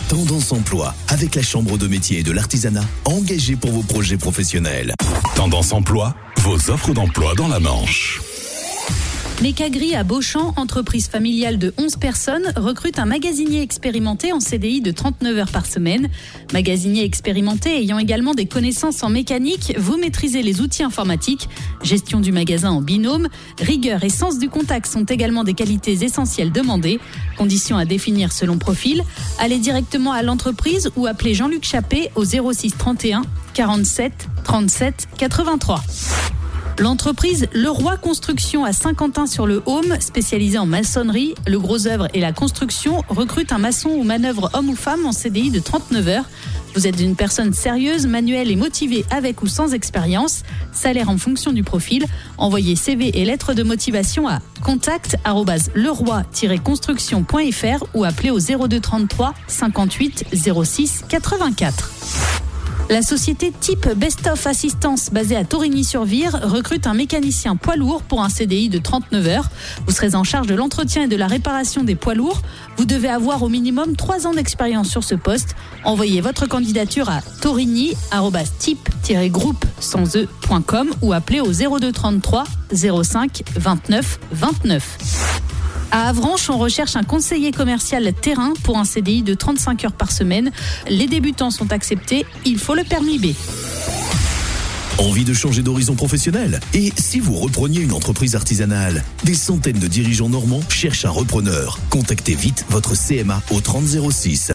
Tendance Emploi, avec la Chambre de métier et de l'artisanat, engagée pour vos projets professionnels. Tendance Emploi, vos offres d'emploi dans la Manche. Mécagri à Beauchamp, entreprise familiale de 11 personnes, recrute un magasinier expérimenté en CDI de 39 heures par semaine. Magasinier expérimenté ayant également des connaissances en mécanique, vous maîtrisez les outils informatiques, gestion du magasin en binôme, rigueur et sens du contact sont également des qualités essentielles demandées. Conditions à définir selon profil. Allez directement à l'entreprise ou appelez Jean-Luc Chappé au 06 31 47 37 83. L'entreprise Leroy Construction à Saint-Quentin-sur-le-Haume, spécialisée en maçonnerie, le gros œuvre et la construction, recrute un maçon ou manœuvre homme ou femme en CDI de 39 heures. Vous êtes une personne sérieuse, manuelle et motivée avec ou sans expérience. Salaire en fonction du profil. Envoyez CV et lettres de motivation à contact@leroy-construction.fr ou appelez au 02 33 58 06 84. La société Type Best of Assistance basée à Torigny-sur-Vire recrute un mécanicien poids lourd pour un CDI de 39 heures. Vous serez en charge de l'entretien et de la réparation des poids lourds. Vous devez avoir au minimum 3 ans d'expérience sur ce poste. Envoyez votre candidature à torigny@type-groupe.com ou appelez au 02 33 05 29 29. À Avranches, on recherche un conseiller commercial terrain pour un CDI de 35 heures par semaine. Les débutants sont acceptés, il faut le permis B. Envie de changer d'horizon professionnel? Et si vous repreniez une entreprise artisanale? Des centaines de dirigeants normands cherchent un repreneur. Contactez vite votre CMA au 30 06.